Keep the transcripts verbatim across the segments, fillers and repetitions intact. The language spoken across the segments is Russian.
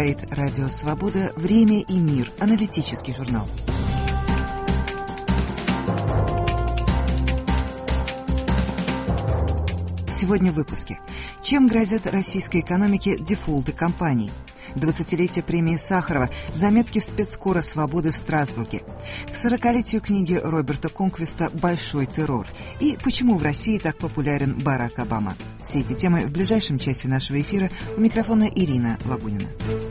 говорит Радио Свобода. Время и мир. Аналитический журнал. Сегодня в выпуске. Чем грозят российской экономике дефолты компаний? двадцатилетие премии Сахарова, заметки спецкора «Свободы» в Страсбурге, к сорокалетию книги Роберта Конквиста «Большой террор» и почему в России так популярен Барак Обама. Все эти темы в ближайшем часе нашего эфира. У микрофона Ирина Лагунина.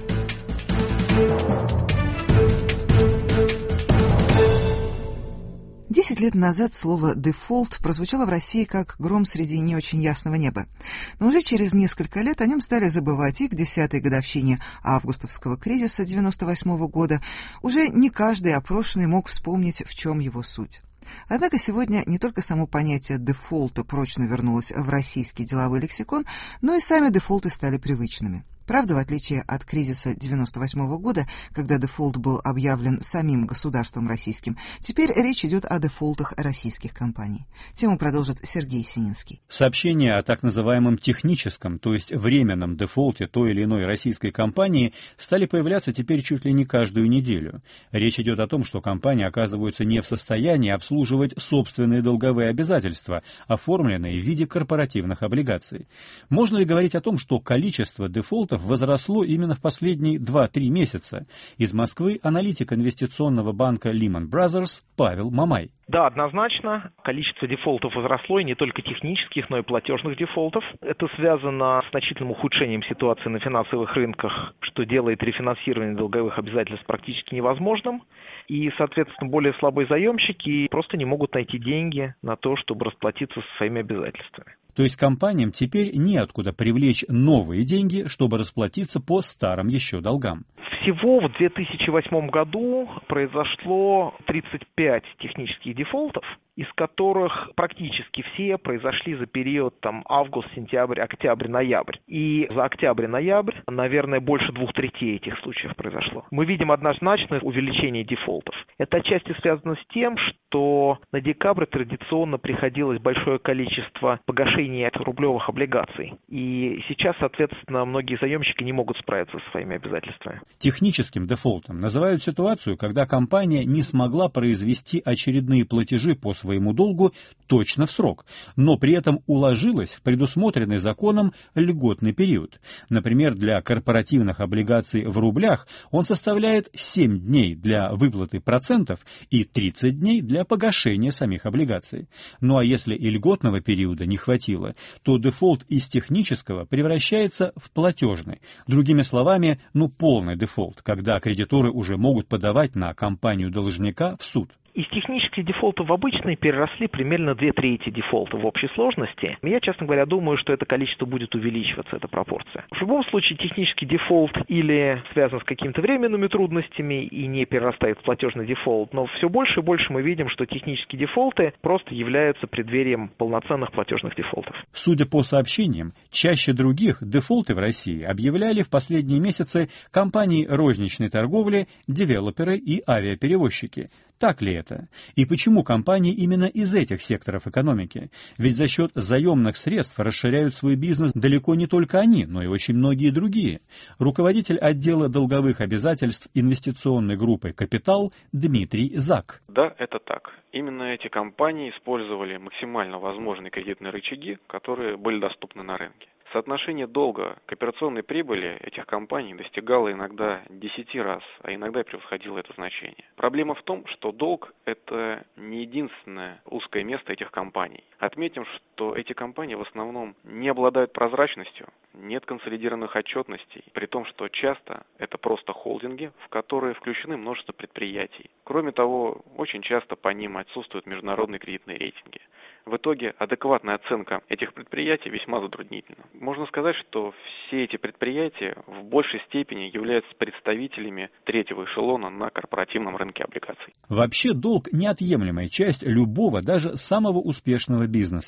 Десять лет назад слово «дефолт» прозвучало в России как гром среди не очень ясного неба. Но уже через несколько лет о нем стали забывать, и к десятой годовщине августовского кризиса девяносто восьмого года уже не каждый опрошенный мог вспомнить, в чем его суть. Однако сегодня не только само понятие дефолта прочно вернулось в российский деловой лексикон, но и сами дефолты стали привычными. Правда, в отличие от кризиса девяносто восьмого года, когда дефолт был объявлен самим государством российским, теперь речь идет о дефолтах российских компаний. Тему продолжит Сергей Сининский. Сообщения о так называемом техническом, то есть временном дефолте той или иной российской компании стали появляться теперь чуть ли не каждую неделю. Речь идет о том, что компании оказываются не в состоянии обслуживать собственные долговые обязательства, оформленные в виде корпоративных облигаций. Можно ли говорить о том, что количество дефолтов возросло именно в последние два-три месяца? Из Москвы аналитик инвестиционного банка Lehman Brothers Павел Мамай. Да, однозначно. Количество дефолтов возросло, и не только технических, но и платежных дефолтов. Это связано с значительным ухудшением ситуации на финансовых рынках, что делает рефинансирование долговых обязательств практически невозможным. И, соответственно, более слабые заемщики просто не могут найти деньги на то, чтобы расплатиться со своими обязательствами. То есть компаниям теперь неоткуда привлечь новые деньги, чтобы расплатиться по старым еще долгам. Всего в две тысячи восьмом году произошло тридцать пять технических дефолтов, из которых практически все произошли за период там, август, сентябрь, октябрь, ноябрь. И за октябрь-ноябрь, наверное, больше двух третей этих случаев произошло. Мы видим однозначное увеличение дефолтов. Это отчасти связано с тем, что на декабрь традиционно приходилось большое количество погашений рублевых облигаций. И сейчас, соответственно, многие заемщики не могут справиться со своими обязательствами. Техническим дефолтом называют ситуацию, когда компания не смогла произвести очередные платежи по своему долгу точно в срок, но при этом уложилась в предусмотренный законом льготный период. Например, для корпоративных облигаций в рублях он составляет семь дней для выплаты процентов и тридцать дней для погашения самих облигаций. Ну а если и льготного периода не хватило, то дефолт из технического превращается в платежный. Другими словами, ну полный дефолт, когда кредиторы уже могут подавать на компанию-должника в суд. Из технических дефолтов в обычные переросли примерно две трети дефолта в общей сложности. Я, честно говоря, думаю, что это количество будет увеличиваться, эта пропорция. В любом случае, технический дефолт или связан с какими-то временными трудностями и не перерастает в платежный дефолт, но все больше и больше мы видим, что технические дефолты просто являются преддверием полноценных платежных дефолтов. Судя по сообщениям, чаще других дефолты в России объявляли в последние месяцы компании розничной торговли, девелоперы и авиаперевозчики. Так ли это? И почему компании именно из этих секторов экономики? Ведь за счет заемных средств расширяют свой бизнес далеко не только они, но и очень многие другие. Руководитель отдела долговых обязательств инвестиционной группы «Капитал» Дмитрий Зак. Да, это так. Именно эти компании использовали максимально возможные кредитные рычаги, которые были доступны на рынке. Соотношение долга к операционной прибыли этих компаний достигало иногда десяти раз, а иногда и превосходило это значение. Проблема в том, что долг – это не единственное узкое место этих компаний. Отметим, что эти компании в основном не обладают прозрачностью, нет консолидированных отчетностей, при том, что часто это просто холдинги, в которые включены множество предприятий. Кроме того, очень часто по ним отсутствуют международные кредитные рейтинги. В итоге адекватная оценка этих предприятий весьма затруднительна. Можно сказать, что все эти предприятия в большей степени являются представителями третьего эшелона на корпоративном рынке облигаций. Вообще долг – неотъемлемая часть любого, даже самого успешного бизнеса.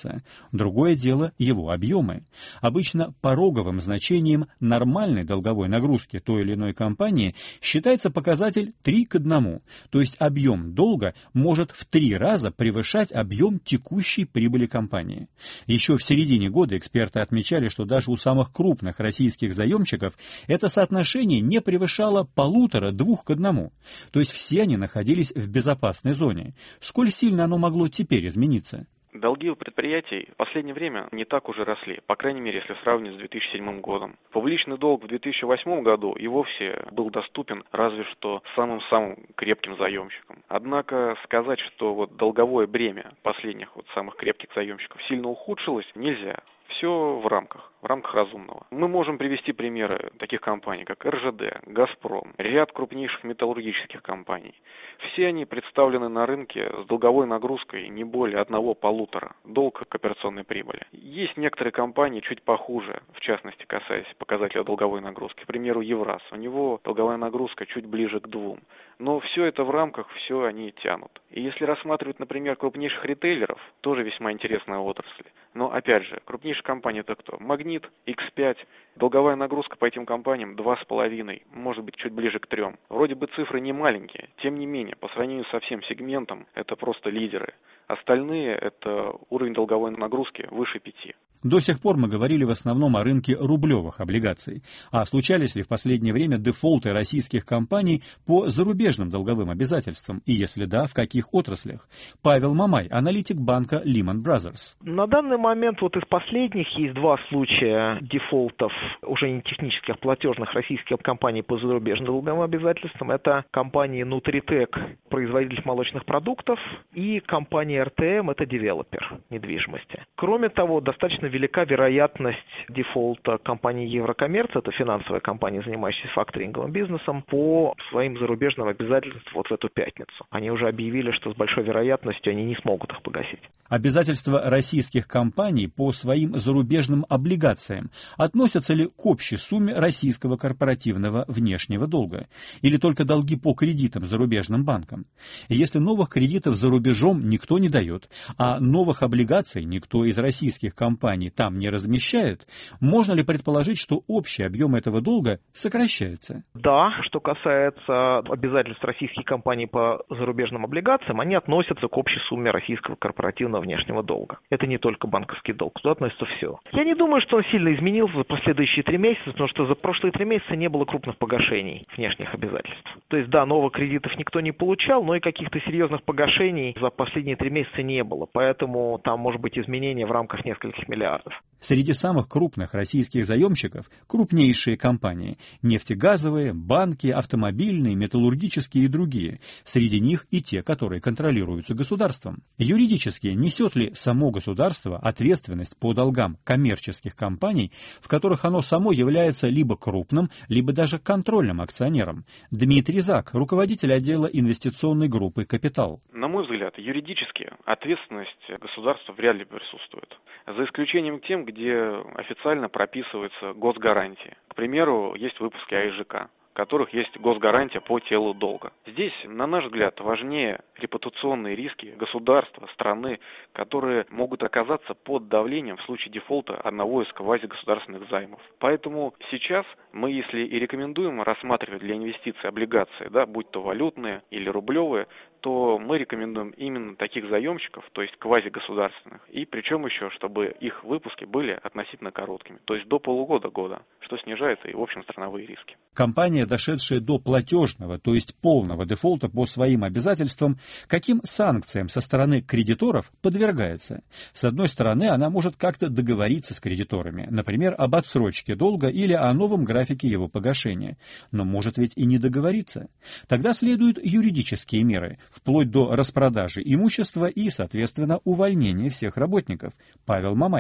Другое дело его объемы. Обычно пороговым значением нормальной долговой нагрузки той или иной компании считается показатель три к одному, то есть объем долга может в три раза превышать объем текущей прибыли компании. Еще в середине года эксперты отмечали, что даже у самых крупных российских заемщиков это соотношение не превышало полутора-двух к одному, то есть все они находились в безопасной зоне. Сколь сильно оно могло теперь измениться? Долги у предприятий в последнее время не так уже росли, по крайней мере, если сравнить с две тысячи седьмым годом. Публичный долг в две тысячи восьмом году и вовсе был доступен разве что самым-самым крепким заемщикам. Однако сказать, что вот долговое бремя последних вот самых крепких заемщиков сильно ухудшилось, нельзя. Все в рамках, в рамках разумного. Мы можем привести примеры таких компаний, как эр жэ дэ, «Газпром», ряд крупнейших металлургических компаний. Все они представлены на рынке с долговой нагрузкой не более одного-полутора, долг к операционной прибыли. Есть некоторые компании чуть похуже, в частности, касаясь показателя долговой нагрузки. К примеру, Евраз, у него долговая нагрузка чуть ближе к двум. Но все это в рамках, все они тянут. И если рассматривать, например, крупнейших ритейлеров, тоже весьма интересная отрасль. Но, опять же, крупнейшие компании это кто? Магнит, икс пять. Долговая нагрузка по этим компаниям два с половиной, может быть, чуть ближе к трем. Вроде бы цифры не маленькие, тем не менее, по сравнению со всем сегментом, это просто лидеры. Остальные – это уровень долговой нагрузки выше пяти. До сих пор мы говорили в основном о рынке рублевых облигаций. А случались ли в последнее время дефолты российских компаний по зарубежным долговым обязательствам? И если да, в каких отраслях? Павел Мамай, аналитик банка Lehman Brothers. На данный момент вот из последних есть два случая дефолтов уже не технических, платежных российских компаний по зарубежным долговым обязательствам. Это компании Nutritec, производитель молочных продуктов, и компания эр тэ эм, это девелопер недвижимости. Кроме того, достаточно велика вероятность дефолта компании Еврокоммерц, это финансовая компания, занимающаяся факторинговым бизнесом, по своим зарубежным обязательствам вот в эту пятницу. Они уже объявили, что с большой вероятностью они не смогут их погасить. Обязательства российских компаний по своим зарубежным облигациям относятся ли к общей сумме российского корпоративного внешнего долга? Или только долги по кредитам зарубежным банкам? Если новых кредитов за рубежом никто не дает, а новых облигаций никто из российских компаний там не размещает, можно ли предположить, что общий объем этого долга сокращается? Да, что касается обязательств российских компаний по зарубежным облигациям, они относятся к общей сумме российского корпоративного внешнего долга. Это не только банковский долг, туда относится все. Я не думаю, что он сильно изменился за последующие три месяца, потому что за прошлые три месяца не было крупных погашений внешних обязательств. То есть, да, новых кредитов никто не получал, но и каких-то серьезных погашений за последние три месяца не было. Поэтому там может быть изменение в рамках нескольких миллиардов. Среди самых крупных российских заемщиков крупнейшие компании – нефтегазовые, банки, автомобильные, металлургические и другие. Среди них и те, которые контролируются государством. Юридически несет ли само государство ответственность по долгам коммерческих компаний, в которых оно само является либо крупным, либо даже контрольным акционером? Дмитрий Зак, руководитель отдела инвестиционной группы «Капитал». На мой взгляд, юридически ответственность государства вряд ли присутствует. За исключением тем, где официально прописываются госгарантии. К примеру, есть выпуски а эс жэ ка, в которых есть госгарантия по телу долга. Здесь, на наш взгляд, важнее репутационные риски государства, страны, которые могут оказаться под давлением в случае дефолта одного из квазигосударственных займов. Поэтому сейчас мы, если и рекомендуем рассматривать для инвестиций облигации, да, будь то валютные или рублевые, то мы рекомендуем именно таких заемщиков, то есть квазигосударственных, и причем еще, чтобы их выпуски были относительно короткими, то есть до полугода-года, что снижает и, в общем, страновые риски. Компания, дошедшая до платежного, то есть полного дефолта по своим обязательствам, каким санкциям со стороны кредиторов подвергается? С одной стороны, она может как-то договориться с кредиторами, например, об отсрочке долга или о новом графике его погашения, но может ведь и не договориться. Тогда следуют юридические меры, вплоть до распродажи имущества и, соответственно, увольнения всех работников. Павел Мамай. В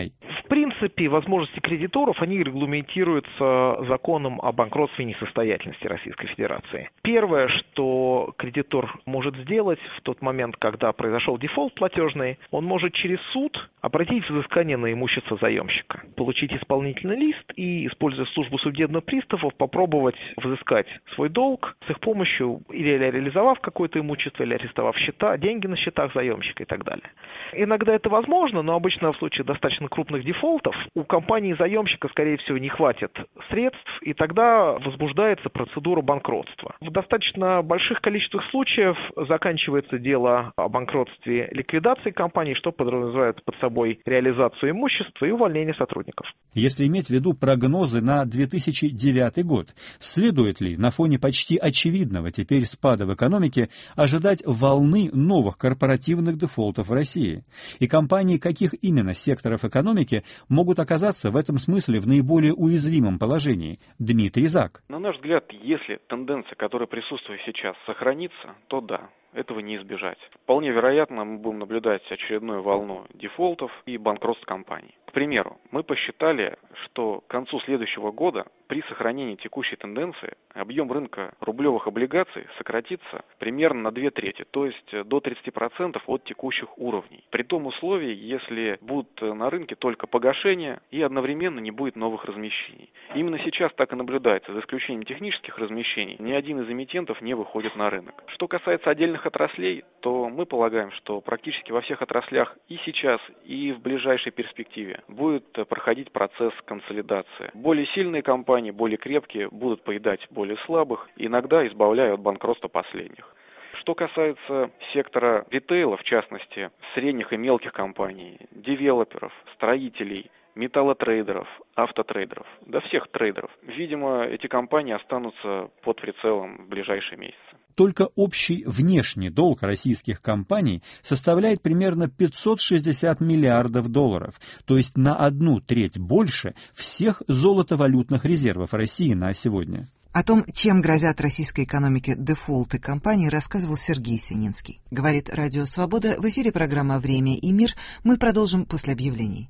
В принципе, возможности кредиторов, они регламентируются законом о банкротстве и несостоятельности Российской Федерации. Первое, что кредитор может сделать в тот момент, когда произошел дефолт платежный, он может через суд обратить взыскание на имущество заемщика, получить исполнительный лист и, используя службу судебных приставов, попробовать взыскать свой долг с их помощью, или реализовав какое-то имущество, или арестовав счета, деньги на счетах заемщика и так далее. Иногда это возможно, но обычно в случае достаточно крупных дефолтов у компании-заемщика, скорее всего, не хватит средств, и тогда возбуждается процедура банкротства. В достаточно больших количествах случаев заканчивается дело о банкротстве ликвидации компании, что подразумевает под собой реализацию имущества и увольнение сотрудников. Если иметь в виду прогнозы на две тысячи девятый год, следует ли на фоне почти очевидного теперь спада в экономике ожидать волны новых корпоративных дефолтов в России? И компании каких именно секторов экономики могут оказаться в этом смысле в наиболее уязвимом положении? Дмитрий Зак. На наш взгляд, если тенденция, которая присутствует сейчас, сохранится, то да. Этого не избежать. Вполне вероятно, мы будем наблюдать очередную волну дефолтов и банкротств компаний. К примеру, мы посчитали, что к концу следующего года при сохранении текущей тенденции объем рынка рублевых облигаций сократится примерно на две трети, то есть до тридцати процентов от текущих уровней. При том условии, если будут на рынке только погашения и одновременно не будет новых размещений. Именно сейчас так и наблюдается, за исключением технических размещений, ни один из эмитентов не выходит на рынок. Что касается отдельных отраслей, то мы полагаем, что практически во всех отраслях и сейчас, и в ближайшей перспективе будет проходить процесс консолидации. Более сильные компании, более крепкие будут поедать более слабых, иногда избавляя от банкротства последних. Что касается сектора ритейла, в частности, средних и мелких компаний, девелоперов, строителей, металлотрейдеров, автотрейдеров, да всех трейдеров, видимо, эти компании останутся под прицелом в ближайшие месяцы. Только общий внешний долг российских компаний составляет примерно пятьсот шестьдесят миллиардов долларов, то есть на одну треть больше всех золотовалютных резервов России на сегодня. О том, чем грозят российской экономике дефолты компаний, рассказывал Сергей Сининский. Говорит Радио Свобода. В эфире программа «Время и мир». Мы продолжим после объявлений.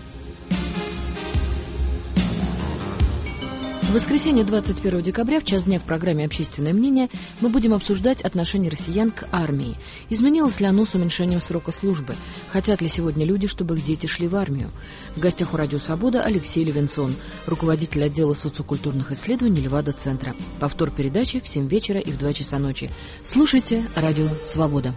В воскресенье двадцать первого декабря в час дня в программе «Общественное мнение» мы будем обсуждать отношение россиян к армии. Изменилось ли оно с уменьшением срока службы? Хотят ли сегодня люди, чтобы их дети шли в армию? В гостях у «Радио Свобода» Алексей Левинсон, руководитель отдела социокультурных исследований Левада-центра. Повтор передачи в семь вечера и в два часа ночи. Слушайте «Радио Свобода».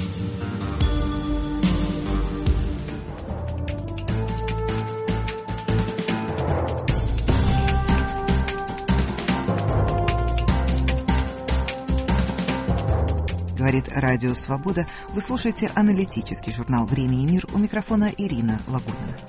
Говорит Радио Свобода. Вы слушаете аналитический журнал «Время и мир». У микрофона Ирина Лагунина.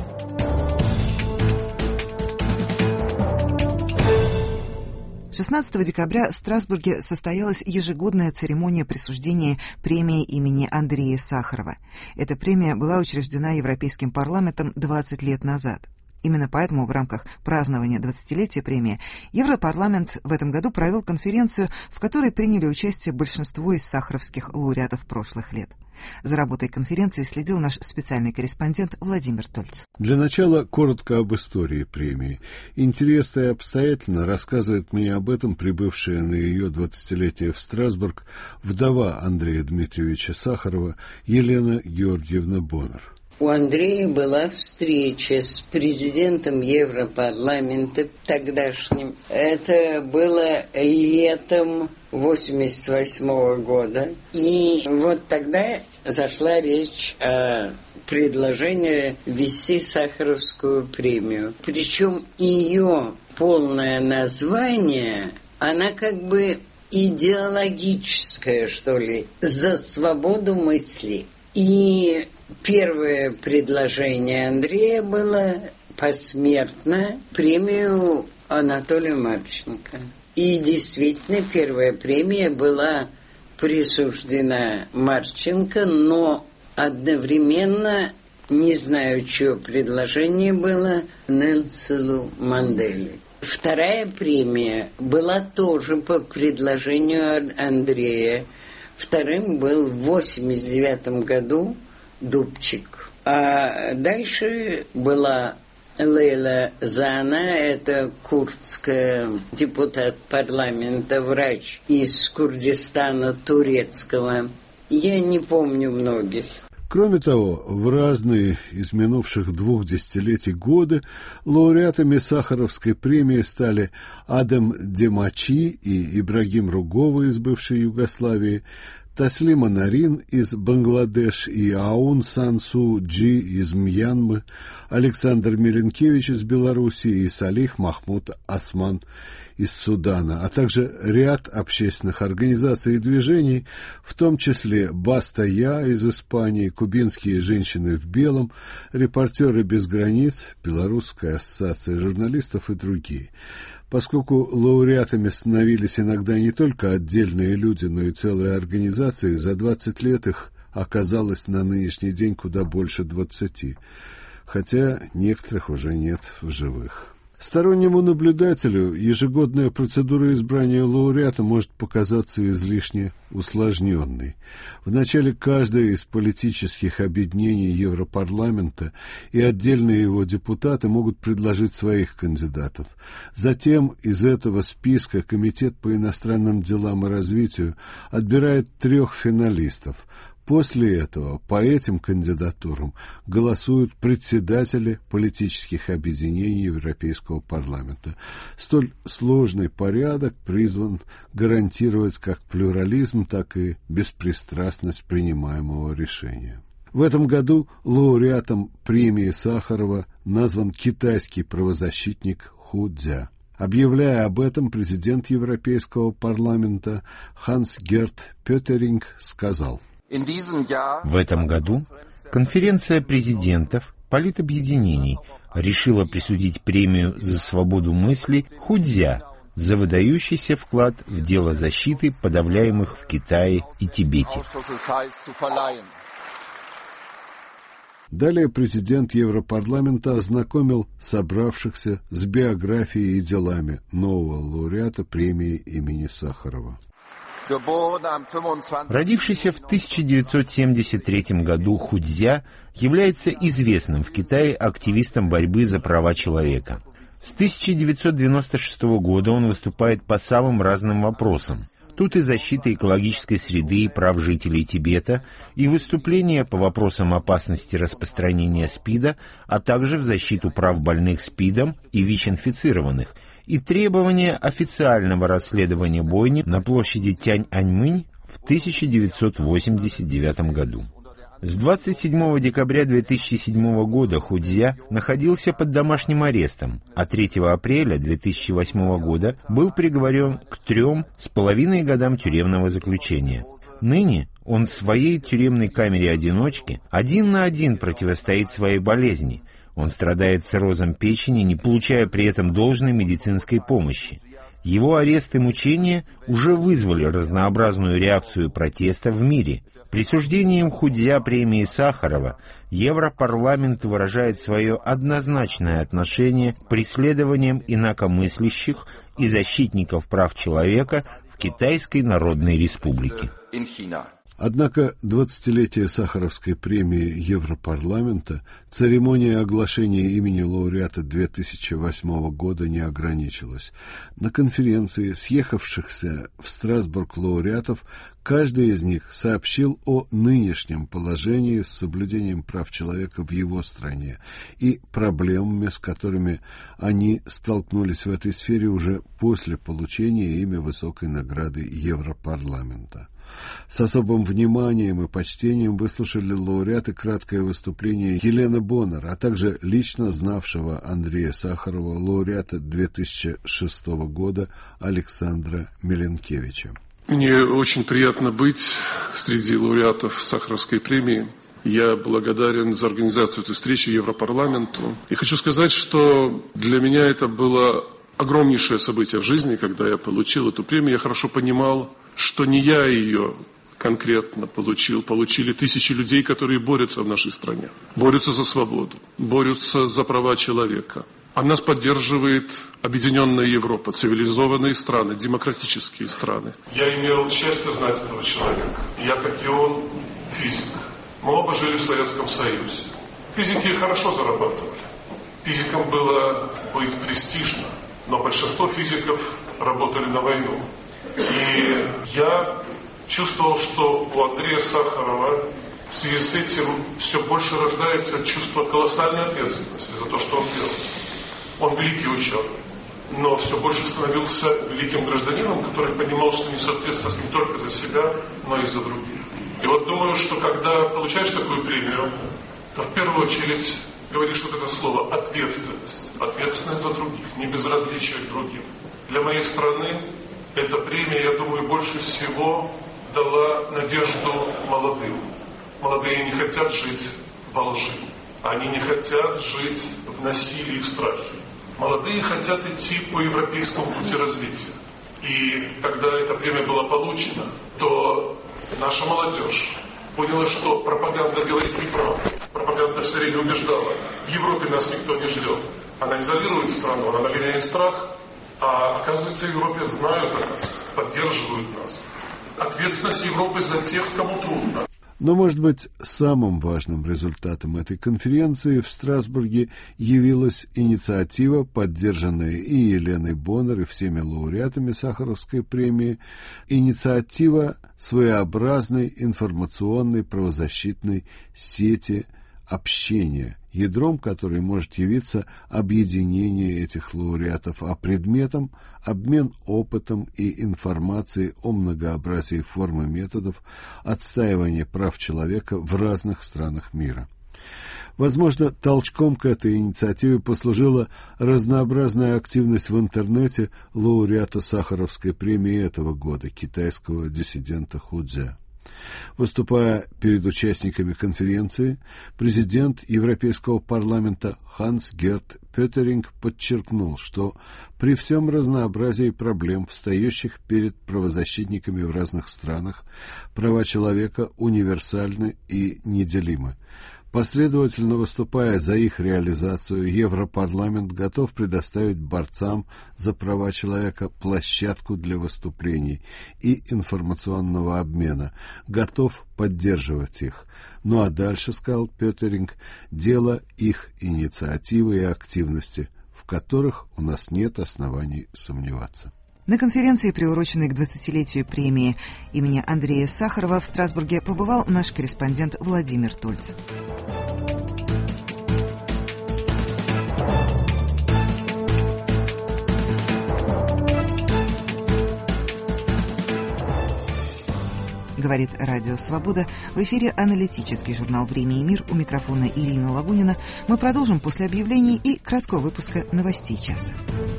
шестнадцатого декабря в Страсбурге состоялась ежегодная церемония присуждения премии имени Андрея Сахарова. Эта премия была учреждена Европейским парламентом двадцать лет назад. Именно поэтому в рамках празднования двадцатилетия премии Европарламент в этом году провел конференцию, в которой приняли участие большинство из сахаровских лауреатов прошлых лет. За работой конференции следил наш специальный корреспондент Владимир Тольц. Для начала коротко об истории премии. Интересно и обстоятельно рассказывает мне об этом прибывшая на ее двадцатилетие в Страсбург вдова Андрея Дмитриевича Сахарова Елена Георгиевна Боннер. У Андрея была встреча с президентом Европарламента тогдашним. Это было летом восемьдесят восьмого года. И вот тогда зашла речь о предложении ввести Сахаровскую премию. Причем ее полное название, она как бы идеологическая, что ли, за свободу мысли. И первое предложение Андрея было посмертно премию Анатолию Марченко. И действительно первая премия была присуждена Марченко, но одновременно, не знаю, чье предложение было, Нельсону Манделе. Вторая премия была тоже по предложению Андрея. Вторым был в восемьдесят девятом году Дубчик. А дальше была Лейла Зана, это курдская депутат парламента, врач из Курдистана турецкого. Я не помню многих. Кроме того, в разные из минувших двух десятилетий годы лауреатами Сахаровской премии стали Адем Демачи и Ибрагим Ругова из бывшей Югославии, Таслима Нарин из Бангладеш и Аун Сан Су Чжи из Мьянмы, Александр Миленкевич из Белоруссии и Салих Махмуд Осман из Судана, а также ряд общественных организаций и движений, в том числе «Баста Я» из Испании, «Кубинские женщины в белом», «Репортеры без границ», Белорусская ассоциация журналистов и другие. Поскольку лауреатами становились иногда не только отдельные люди, но и целые организации, за двадцать лет их оказалось на нынешний день куда больше двадцати, хотя некоторых уже нет в живых. Стороннему наблюдателю ежегодная процедура избрания лауреата может показаться излишне усложненной. Вначале каждое из политических объединений Европарламента и отдельные его депутаты могут предложить своих кандидатов. Затем из этого списка Комитет по иностранным делам и развитию отбирает трех финалистов. После этого по этим кандидатурам голосуют председатели политических объединений Европейского парламента. Столь сложный порядок призван гарантировать как плюрализм, так и беспристрастность принимаемого решения. В этом году лауреатом премии Сахарова назван китайский правозащитник Ху Цзя. Объявляя об этом, президент Европейского парламента Ханс-Герт Пётеринг сказал: в этом году конференция президентов политобъединений решила присудить премию за свободу мысли Ху Цзя за выдающийся вклад в дело защиты подавляемых в Китае и Тибете. Далее президент Европарламента ознакомил собравшихся с биографией и делами нового лауреата премии имени Сахарова. Родившийся в тысяча девятьсот семьдесят третьем году Ху Цзя является известным в Китае активистом борьбы за права человека. С тысяча девятьсот девяносто шестого года он выступает по самым разным вопросам. Тут и защита экологической среды и прав жителей Тибета, и выступления по вопросам опасности распространения СПИДа, а также в защиту прав больных СПИДом и ВИЧ-инфицированных, и требования официального расследования бойни на площади Тяньаньмэнь в тысяча девятьсот восемьдесят девятом году. С двадцать седьмого декабря две тысячи седьмого года Ху Цзя находился под домашним арестом, а третьего апреля две тысячи восьмого года был приговорен к трем с половиной годам тюремного заключения. Ныне он в своей тюремной камере-одиночке один на один противостоит своей болезни. Он страдает циррозом печени, не получая при этом должной медицинской помощи. Его арест и мучения уже вызвали разнообразную реакцию протеста в мире. Присуждением Ху Цзя премии Сахарова Европарламент выражает свое однозначное отношение к преследованиям инакомыслящих и защитников прав человека в Китайской Народной Республике. Однако двадцатилетие Сахаровской премии Европарламента церемония оглашения имени лауреата две тысячи восьмого года не ограничилась. На конференции съехавшихся в Страсбург лауреатов каждый из них сообщил о нынешнем положении с соблюдением прав человека в его стране и проблемами, с которыми они столкнулись в этой сфере уже после получения ими высокой награды Европарламента. С особым вниманием и почтением выслушали лауреаты краткое выступление Елены Боннер, а также лично знавшего Андрея Сахарова, лауреата две тысячи шестого года Александра Миленкевича. Мне очень приятно быть среди лауреатов Сахаровской премии. Я благодарен за организацию этой встречи Европарламенту. И хочу сказать, что для меня это было огромнейшее событие в жизни, когда я получил эту премию. Я хорошо понимал, что не я ее конкретно получил, получили тысячи людей, которые борются в нашей стране, борются за свободу, борются за права человека. А нас поддерживает объединенная Европа, цивилизованные страны, демократические страны. Я имел счастье знать этого человека. Я, как и он, физик. Мы оба жили в Советском Союзе. Физики хорошо зарабатывали. Физикам было быть престижно, но большинство физиков работали на войну. И я чувствовал, что у Андрея Сахарова в связи с этим все больше рождается чувство колоссальной ответственности за то, что он делал. Он великий ученый, но все больше становился великим гражданином, который понимал, что несет ответственность не только за себя, но и за других. И вот думаю, что когда получаешь такую премию, то в первую очередь говоришь вот это слово «ответственность». Ответственность за других, не безразличие к другим. Для моей страны эта премия, я думаю, больше всего дала надежду молодым. Молодые не хотят жить во лжи. Они не хотят жить в насилии и в страхе. Молодые хотят идти по европейскому пути развития. И когда эта премия была получена, то наша молодежь поняла, что пропаганда говорит неправду. Пропаганда все время убеждала: в Европе нас никто не ждет. Она изолирует страну, она нагоняет страх, а оказывается, в Европе знают о нас, поддерживают нас. Ответственность Европы за тех, кому трудно. Но, может быть, самым важным результатом этой конференции в Страсбурге явилась инициатива, поддержанная и Еленой Боннер, и всеми лауреатами Сахаровской премии, инициатива своеобразной информационной правозащитной сети общения, ядром которой может явиться объединение этих лауреатов, а предметом – обмен опытом и информацией о многообразии форм и методов отстаивания прав человека в разных странах мира. Возможно, толчком к этой инициативе послужила разнообразная активность в интернете лауреата Сахаровской премии этого года, китайского диссидента Худзя. Выступая перед участниками конференции, президент Европейского парламента Ханс-Герт Пётеринг подчеркнул, что при всем разнообразии проблем, встающих перед правозащитниками в разных странах, права человека универсальны и неделимы. Последовательно выступая за их реализацию, Европарламент готов предоставить борцам за права человека площадку для выступлений и информационного обмена, готов поддерживать их. Ну а дальше, сказал Пётеринг, дело их инициативы и активности, в которых у нас нет оснований сомневаться. На конференции, приуроченной к двадцатилетию премии имени Андрея Сахарова, в Страсбурге побывал наш корреспондент Владимир Тольц. Говорит Радио Свобода. В эфире аналитический журнал «Время и мир». У микрофона Ирина Лагунина. Мы продолжим после объявлений и краткого выпуска новостей часа.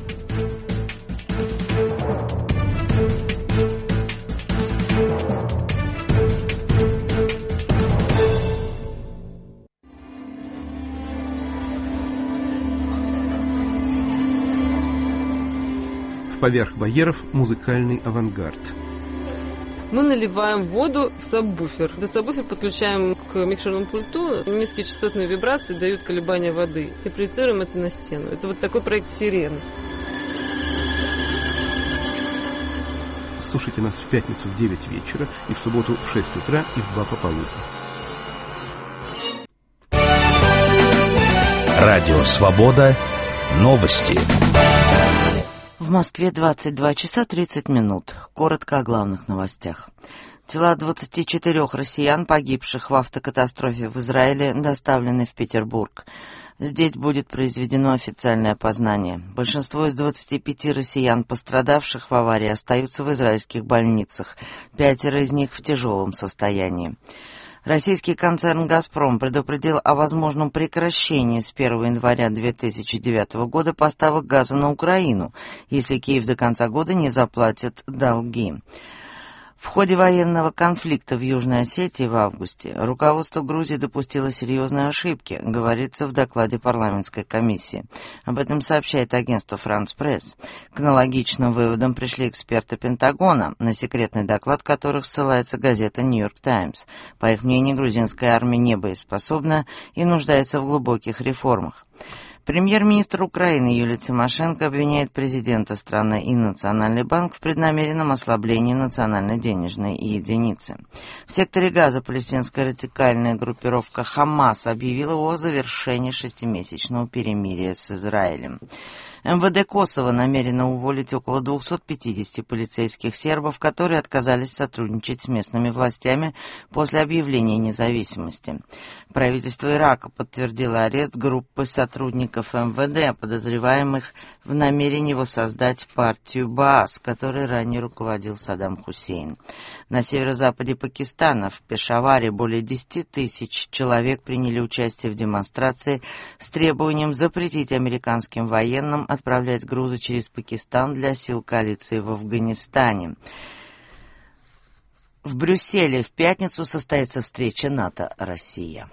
Поверх барьеров музыкальный авангард. Мы наливаем воду в сабвуфер. Этот сабвуфер подключаем к микшерному пульту. Низкие частотные вибрации дают колебания воды. И проецируем это на стену. Это вот такой проект «Сирена». Слушайте нас в пятницу в девять вечера и в субботу в шесть утра и в два пополудни. Радио «Свобода». Новости. В Москве двадцать два часа тридцать минут. Коротко о главных новостях. Тела двадцати четырёх россиян, погибших в автокатастрофе в Израиле, доставлены в Петербург. Здесь будет произведено официальное опознание. Большинство из двадцати пяти россиян, пострадавших в аварии, остаются в израильских больницах. Пятеро из них в тяжелом состоянии. Российский концерн «Газпром» предупредил о возможном прекращении с первого января две тысячи девятого года поставок газа на Украину, если Киев до конца года не заплатит долги. В ходе военного конфликта в Южной Осетии в августе руководство Грузии допустило серьезные ошибки, говорится в докладе парламентской комиссии. Об этом сообщает агентство «Франс Пресс». К аналогичным выводам пришли эксперты Пентагона, на секретный доклад которых ссылается газета «Нью-Йорк Таймс». По их мнению, грузинская армия не боеспособна и нуждается в глубоких реформах. Премьер-министр Украины Юлия Тимошенко обвиняет президента страны и Национальный банк в преднамеренном ослаблении национальной денежной единицы. В секторе Газа палестинская радикальная группировка «Хамас» объявила о завершении шестимесячного перемирия с Израилем. эм вэ дэ Косово намерено уволить около двухсот пятидесяти полицейских сербов, которые отказались сотрудничать с местными властями после объявления независимости. Правительство Ирака подтвердило арест группы сотрудников эм вэ дэ, подозреваемых в намерении воссоздать партию Баас, которой ранее руководил Саддам Хусейн. На северо-западе Пакистана, в Пешаваре, более десяти тысяч человек приняли участие в демонстрации с требованием запретить американским военным отправлять грузы через Пакистан для сил коалиции в Афганистане. В Брюсселе в пятницу состоится встреча НАТО-Россия.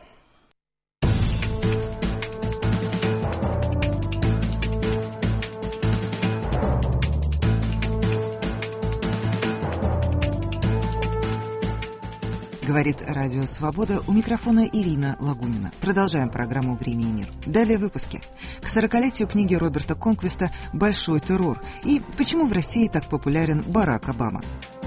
Говорит Радио Свобода, у микрофона Ирина Лагунина. Продолжаем программу «Время и мир». Далее выпуски. К сорокалетию книги Роберта Конквиста «Большой террор» и почему в России так популярен Барак Обама.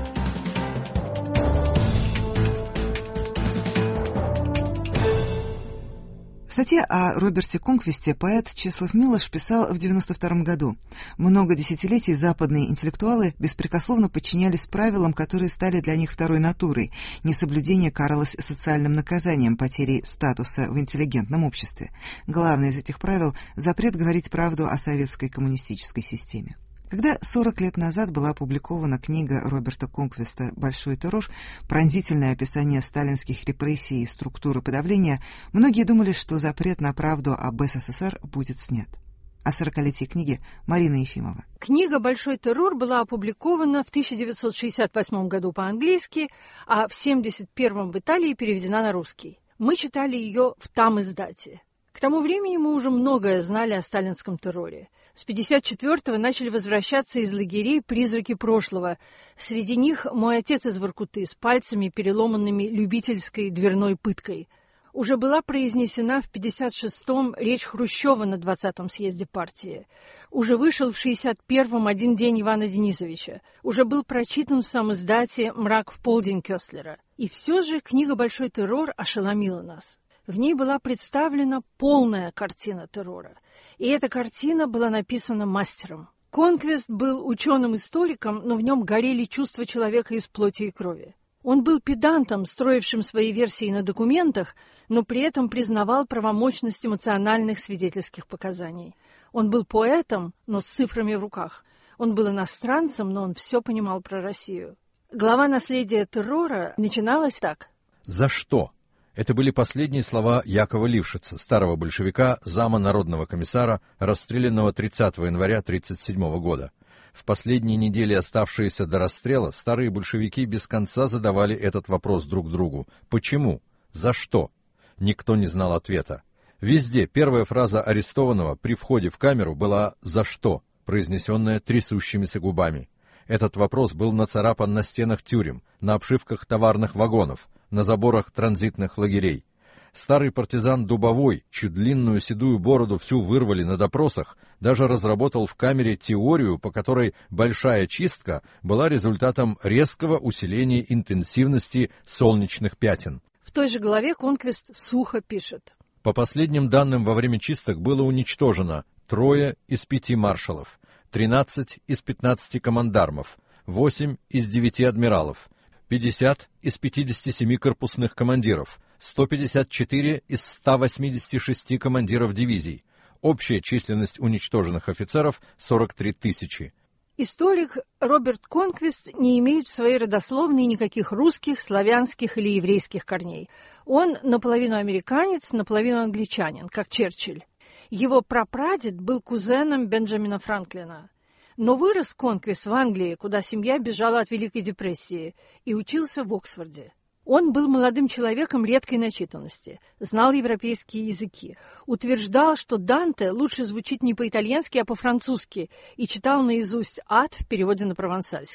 В статье о Роберте Конквисте поэт Чеслав Милош писал в девяносто втором году. Много десятилетий западные интеллектуалы беспрекословно подчинялись правилам, которые стали для них второй натурой. Несоблюдение каралось социальным наказанием, потерей статуса в интеллигентном обществе. Главное из этих правил – запрет говорить правду о советской коммунистической системе. Когда сорок лет назад была опубликована книга Роберта Конквиста «Большой террор», пронзительное описание сталинских репрессий и структуры подавления, многие думали, что запрет на правду об эс эс эс эр будет снят. О сорокалетии книги Марина Ефимова. Книга «Большой террор» была опубликована в тысяча девятьсот шестьдесят восьмом году по-английски, а в семьдесят первом в Италии переведена на русский. Мы читали ее в там-издате. К тому времени мы уже многое знали о сталинском терроре. С пятьдесят четвёртого начали возвращаться из лагерей призраки прошлого. Среди них мой отец из Воркуты с пальцами, переломанными любительской дверной пыткой. Уже была произнесена в пятьдесят шестом речь Хрущева на двадцатом съезде партии. Уже вышел в шестьдесят первом «Один день» Ивана Денисовича. Уже был прочитан в самоиздате «Мрак в полдень» Кёстлера. И все же книга «Большой террор» ошеломила нас. В ней была представлена полная картина террора. И эта картина была написана мастером. Конквист был ученым-историком, но в нем горели чувства человека из плоти и крови. Он был педантом, строившим свои версии на документах, но при этом признавал правомочность эмоциональных свидетельских показаний. Он был поэтом, но с цифрами в руках. Он был иностранцем, но он все понимал про Россию. Глава «Наследия террора» начиналась так. «За что?» Это были последние слова Якова Лившица, старого большевика, зама народного комиссара, расстрелянного тридцатого января тысяча девятьсот тридцать седьмого года. В последние недели, оставшиеся до расстрела, старые большевики без конца задавали этот вопрос друг другу. Почему? За что? Никто не знал ответа. Везде первая фраза арестованного при входе в камеру была «За что?», произнесенная трясущимися губами. Этот вопрос был нацарапан на стенах тюрем, на обшивках товарных вагонов, на заборах транзитных лагерей. Старый партизан Дубовой, чью длинную седую бороду всю вырвали на допросах, даже разработал в камере теорию, по которой большая чистка была результатом резкого усиления интенсивности солнечных пятен. В той же главе Конквист сухо пишет. По последним данным, во время чисток было уничтожено трое из пяти маршалов, тринадцать из пятнадцати командармов, восемь из девяти адмиралов, пятьдесят из пятидесяти семи корпусных командиров, сто пятьдесят четыре из ста восьмидесяти шести командиров дивизий. Общая численность уничтоженных офицеров — сорок три тысячи. Историк Роберт Конквист не имеет в своей родословной никаких русских, славянских или еврейских корней. Он наполовину американец, наполовину англичанин, как Черчилль. Его прапрадед был кузеном Бенджамина Франклина. Но вырос Конквист в Англии, куда семья бежала от Великой депрессии, и учился в Оксфорде. Он был молодым человеком редкой начитанности, знал европейские языки, утверждал, что Данте лучше звучит не по-итальянски, а по-французски, и читал наизусть «Ад» в переводе на провансальский.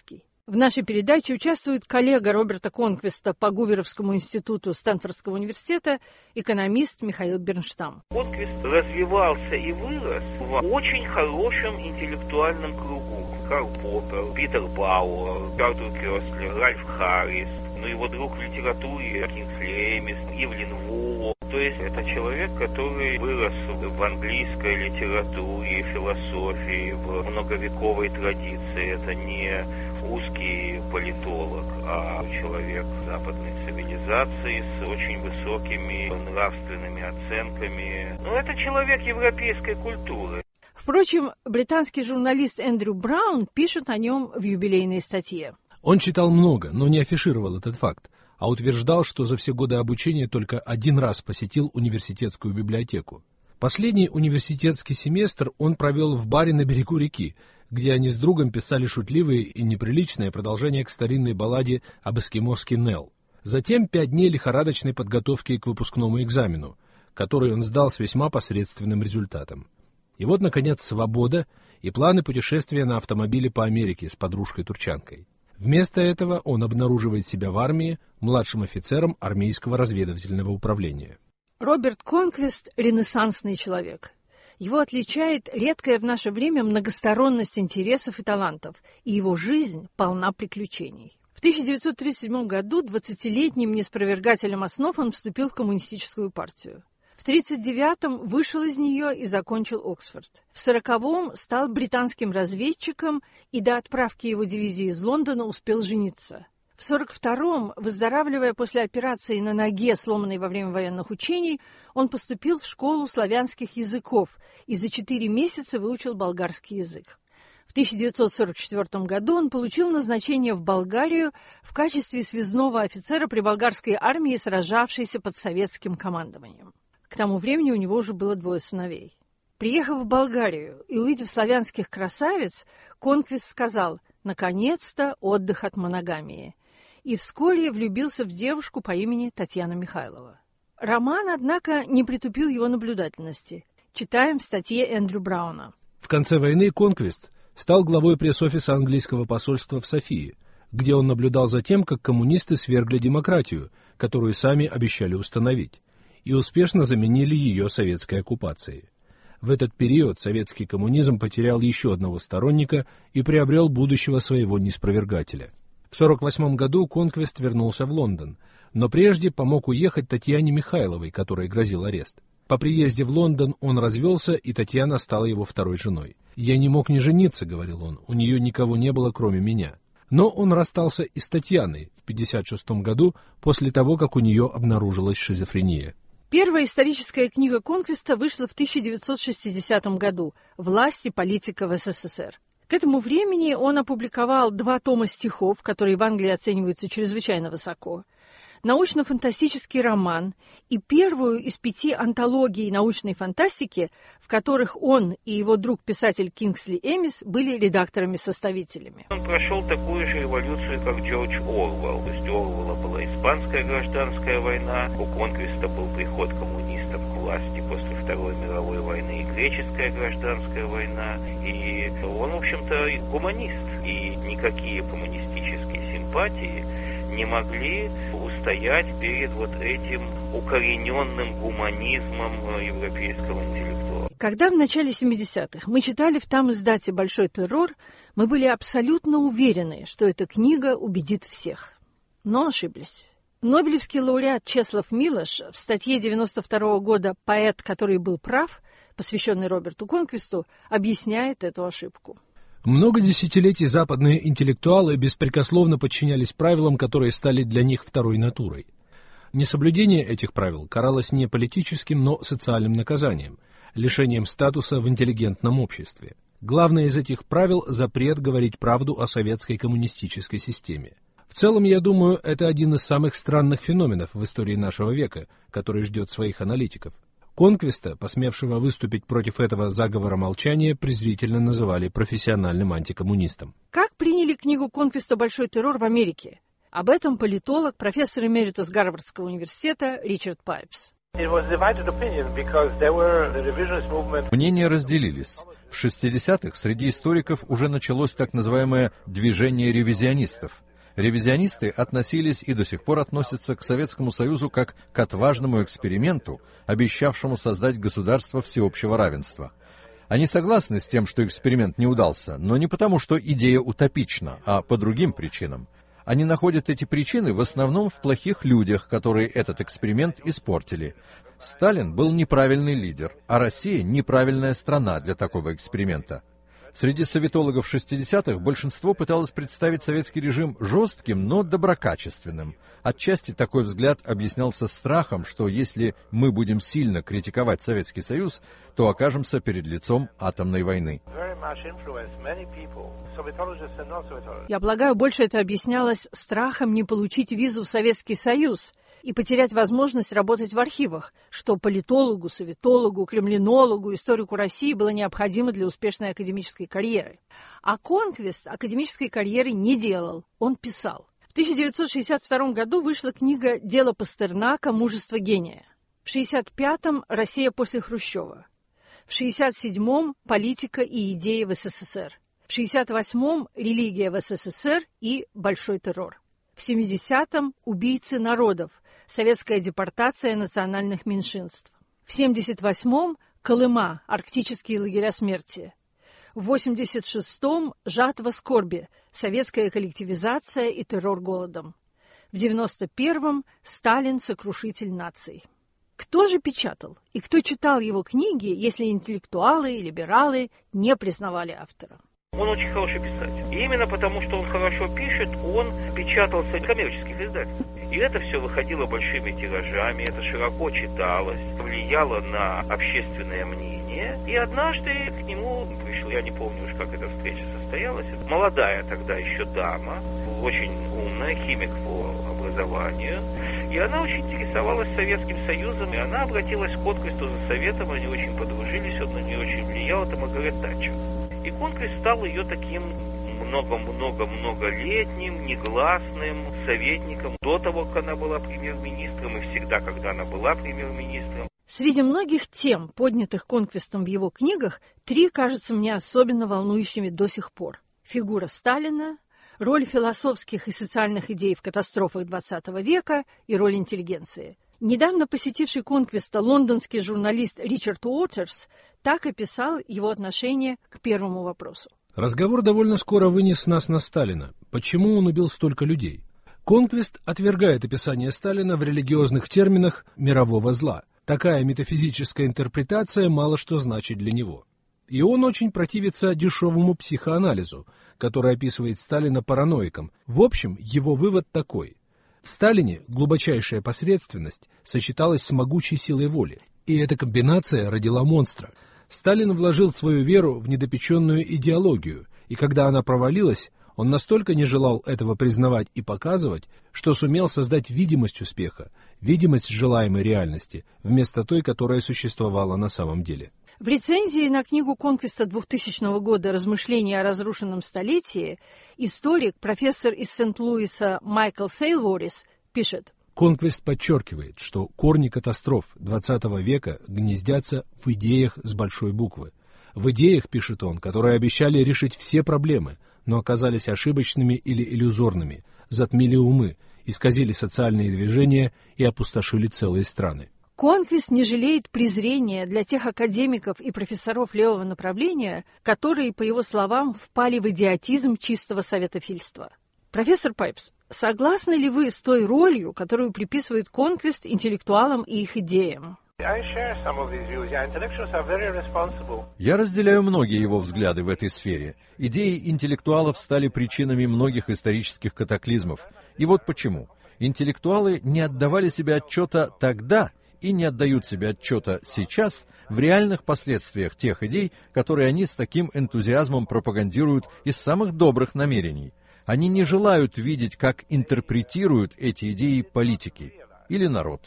В нашей передаче участвует коллега Роберта Конквиста по Гуверовскому институту Стэнфордского университета, экономист Михаил Бернштам. Конквист развивался и вырос в очень хорошем интеллектуальном кругу. Карл Поппер, Питер Бауэр, Артур Кёстлер, Ральф Харрис, ну, его друг в литературе Кингсли Эмис, Ивлин Во. То есть это человек, который вырос в английской литературе, философии, в многовековой традиции. Это не узкий политолог, а человек западной цивилизации с очень высокими нравственными оценками. Ну, это человек европейской культуры. Впрочем, британский журналист Эндрю Браун пишет о нем в юбилейной статье. Он читал много, но не афишировал этот факт, а утверждал, что за все годы обучения только один раз посетил университетскую библиотеку. Последний университетский семестр он провел в баре на берегу реки, где они с другом писали шутливые и неприличные продолжения к старинной балладе об эскимоске Нелл. Затем пять дней лихорадочной подготовки к выпускному экзамену, который он сдал с весьма посредственным результатом. И вот, наконец, свобода и планы путешествия на автомобиле по Америке с подружкой-турчанкой. Вместо этого он обнаруживает себя в армии младшим офицером армейского разведывательного управления. Роберт Конквист – ренессансный человек. Его отличает редкая в наше время многосторонность интересов и талантов, и его жизнь полна приключений. В тысяча девятьсот тридцать седьмом году двадцатилетним неспровергателем основ он вступил в коммунистическую партию. В тридцать девятом вышел из нее и закончил Оксфорд. В сороковом стал британским разведчиком и до отправки его дивизии из Лондона успел жениться. В сорок втором, выздоравливая после операции на ноге, сломанной во время военных учений, он поступил в школу славянских языков и за четыре месяца выучил болгарский язык. В тысяча девятьсот сорок четвёртом году он получил назначение в Болгарию в качестве связного офицера при болгарской армии, сражавшейся под советским командованием. К тому времени у него уже было двое сыновей. Приехав в Болгарию и увидев славянских красавиц, Конквист сказал: «Наконец-то отдых от моногамии», и вскоре влюбился в девушку по имени Татьяна Михайлова. Роман, однако, не притупил его наблюдательности. Читаем в статье Эндрю Брауна. В конце войны Конквист стал главой пресс-офиса английского посольства в Софии, где он наблюдал за тем, как коммунисты свергли демократию, которую сами обещали установить, и успешно заменили ее советской оккупацией. В этот период советский коммунизм потерял еще одного сторонника и приобрел будущего своего неспровергателя. В сорок восьмом году Конквист вернулся в Лондон, но прежде помог уехать Татьяне Михайловой, которой грозил арест. По приезде в Лондон он развелся, и Татьяна стала его второй женой. «Я не мог не жениться», — говорил он, — «у нее никого не было, кроме меня». Но он расстался и с Татьяной в пятьдесят шестом году, после того, как у нее обнаружилась шизофрения. Первая историческая книга Конквиста вышла в тысяча девятьсот шестидесятом году «Власть и политика в СССР». К этому времени он опубликовал два тома стихов, которые в Англии оцениваются чрезвычайно высоко, научно-фантастический роман и первую из пяти антологий научной фантастики, в которых он и его друг-писатель Кингсли Эмис были редакторами-составителями. Он прошел такую же революцию, как Джордж Оруэлл. То есть у Оруэлла была испанская гражданская война, у Конквиста был приход коммунистов к власти после Второй мировой войны, и греческая гражданская война. И он, в общем-то, гуманист. И никакие коммунистические симпатии не могли устоять перед вот этим укорененным гуманизмом европейского интеллектуала. Когда в начале семидесятых мы читали в там-издате «Большой террор», мы были абсолютно уверены, что эта книга убедит всех. Но ошиблись. Нобелевский лауреат Чеслав Милош в статье девяносто второго года «Поэт, который был прав», посвященный Роберту Конквисту, объясняет эту ошибку. Много десятилетий западные интеллектуалы беспрекословно подчинялись правилам, которые стали для них второй натурой. Несоблюдение этих правил каралось не политическим, но социальным наказанием, лишением статуса в интеллигентном обществе. Главное из этих правил – запрет говорить правду о советской коммунистической системе. В целом, я думаю, это один из самых странных феноменов в истории нашего века, который ждет своих аналитиков. Конквиста, посмевшего выступить против этого заговора молчания, презрительно называли профессиональным антикоммунистом. Как приняли книгу Конквиста «Большой террор» в Америке? Об этом политолог, профессор эмеритус Гарвардского университета Ричард Пайпс. Мнения разделились. В шестидесятых среди историков уже началось так называемое «движение ревизионистов». Ревизионисты относились и до сих пор относятся к Советскому Союзу как к отважному эксперименту, обещавшему создать государство всеобщего равенства. Они согласны с тем, что эксперимент не удался, но не потому, что идея утопична, а по другим причинам. Они находят эти причины в основном в плохих людях, которые этот эксперимент испортили. Сталин был неправильный лидер, а Россия неправильная страна для такого эксперимента. Среди советологов шестидесятых большинство пыталось представить советский режим жестким, но доброкачественным. Отчасти такой взгляд объяснялся страхом, что если мы будем сильно критиковать Советский Союз, то окажемся перед лицом атомной войны. Я полагаю, больше это объяснялось страхом не получить визу в Советский Союз и потерять возможность работать в архивах, что политологу, советологу, кремлинологу, историку России было необходимо для успешной академической карьеры. А Конквист академической карьеры не делал, он писал. В тысяча девятьсот шестьдесят втором году вышла книга «Дело Пастернака. Мужество гения». В шестьдесят пятом «Россия после Хрущева». В шестьдесят седьмом «Политика и идеи в СССР». В шестьдесят восьмом «Религия в СССР» и «Большой террор». В семидесятом «Убийцы народов. Советская депортация национальных меньшинств». В семьдесят восьмом «Колыма. Арктические лагеря смерти». В восемьдесят шестом «Жатва скорби. Советская коллективизация и террор голодом». В девяносто первом «Сталин. Сокрушитель наций». Кто же печатал и кто читал его книги, если интеллектуалы и либералы не признавали автора? Он очень хороший писатель. И именно потому, что он хорошо пишет, он печатался в коммерческих издательствах. И это все выходило большими тиражами, это широко читалось, влияло на общественное мнение. И однажды к нему пришел, я не помню уж, как эта встреча состоялась, молодая тогда еще дама, очень умная, химик по образованию. И она очень интересовалась Советским Союзом, и она обратилась к Конквисту за советом, они очень подружились, он на нее очень влиял, это Маргарет Тэтчер. И Конквист стал ее таким много-много-многолетним, негласным советником до того, как она была премьер-министром, и всегда, когда она была премьер-министром. Среди многих тем, поднятых Конквистом в его книгах, три кажутся мне особенно волнующими до сих пор. Фигура Сталина, роль философских и социальных идей в катастрофах двадцатого века и роль интеллигенции. Недавно посетивший Конквиста лондонский журналист Ричард Уотерс так описал его отношение к первому вопросу. Разговор довольно скоро вынес нас на Сталина. Почему он убил столько людей? Конквист отвергает описание Сталина в религиозных терминах мирового зла. Такая метафизическая интерпретация мало что значит для него. И он очень противится дешевому психоанализу, который описывает Сталина параноиком. В общем, его вывод такой. В Сталине глубочайшая посредственность сочеталась с могучей силой воли, и эта комбинация родила монстра. Сталин вложил свою веру в недопеченную идеологию, и когда она провалилась, он настолько не желал этого признавать и показывать, что сумел создать видимость успеха, видимость желаемой реальности, вместо той, которая существовала на самом деле. В рецензии на книгу Конквиста двухтысячного года «Размышления о разрушенном столетии» историк, профессор из Сент-Луиса Майкл Сейлворис пишет: Конквист подчеркивает, что корни катастроф двадцатого века гнездятся в идеях с большой буквы. В идеях, пишет он, которые обещали решить все проблемы, но оказались ошибочными или иллюзорными, затмили умы, исказили социальные движения и опустошили целые страны. Конквист не жалеет презрения для тех академиков и профессоров левого направления, которые, по его словам, впали в идиотизм чистого советофильства. Профессор Пайпс, согласны ли вы с той ролью, которую приписывает Конквист интеллектуалам и их идеям? Я разделяю многие его взгляды в этой сфере. Идеи интеллектуалов стали причинами многих исторических катаклизмов. И вот почему. Интеллектуалы не отдавали себе отчета тогда и не отдают себе отчета сейчас в реальных последствиях тех идей, которые они с таким энтузиазмом пропагандируют из самых добрых намерений. Они не желают видеть, как интерпретируют эти идеи политики или народ.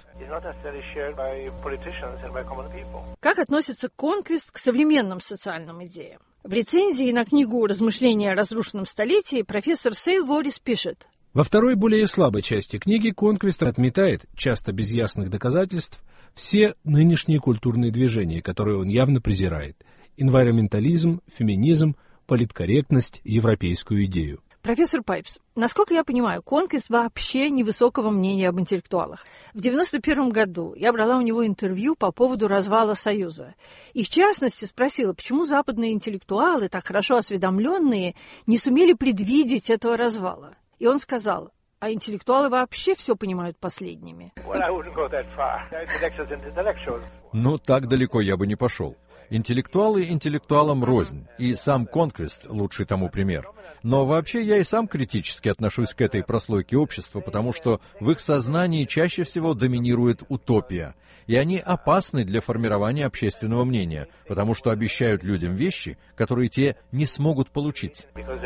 Как относится Конквист к современным социальным идеям? В рецензии на книгу «Размышления о разрушенном столетии» профессор Сейлворис пишет: во второй, более слабой части книги Конквист отметает, часто без ясных доказательств, все нынешние культурные движения, которые он явно презирает, Энвайроментализм, феминизм, политкорректность, европейскую идею. Профессор Пайпс, насколько я понимаю, Конквист вообще невысокого мнения об интеллектуалах. В девяносто первом году я брала у него интервью по поводу развала Союза. И в частности спросила, почему западные интеллектуалы, так хорошо осведомленные, не сумели предвидеть этого развала. И он сказал, а интеллектуалы вообще все понимают последними. Ну, так далеко я бы не пошел. Интеллектуалы интеллектуалам рознь, и сам Конквист лучший тому пример. Но вообще я и сам критически отношусь к этой прослойке общества, потому что в их сознании чаще всего доминирует утопия, и они опасны для формирования общественного мнения, потому что обещают людям вещи, которые те не смогут получить.